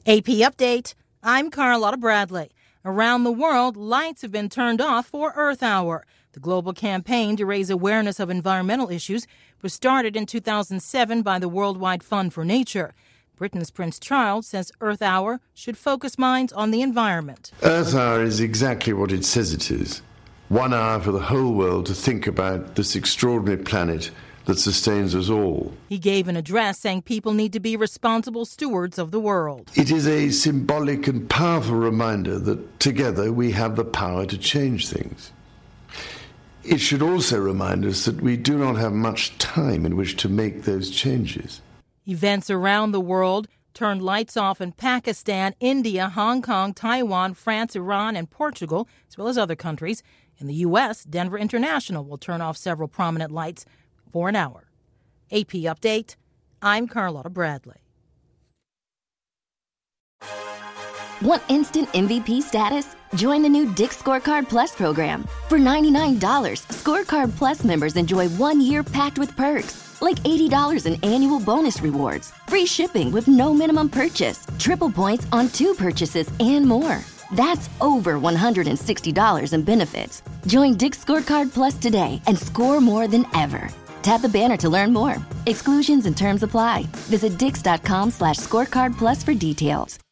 AP Update. I'm Carlotta Bradley. Around the world, lights have been turned off for Earth Hour. The global campaign to raise awareness of environmental issues was started in 2007 by the Worldwide Fund for Nature. Britain's Prince Charles says Earth Hour should focus minds on the environment. Earth Hour is exactly what it says it is. 1 hour for the whole world to think about this extraordinary planet that sustains us all. He gave an address saying people need to be responsible stewards of the world. It is a symbolic and powerful reminder that together we have the power to change things. It should also remind us that we do not have much time in which to make those changes. Events around the world turned lights off in Pakistan, India, Hong Kong, Taiwan, France, Iran, and Portugal, as well as other countries. In the U.S., Denver International will turn off several prominent lights for an hour. AP Update. I'm Carlotta Bradley. Want instant MVP status? Join the new Dick's Scorecard Plus program. For $99, Scorecard Plus members enjoy 1 year packed with perks, like $80 in annual bonus rewards, free shipping with no minimum purchase, triple points on 2 purchases, and more. That's over $160 in benefits. Join Dick's Scorecard Plus today and score more than ever. Tap the banner to learn more. Exclusions and terms apply. Visit dix.com/scorecard plus for details.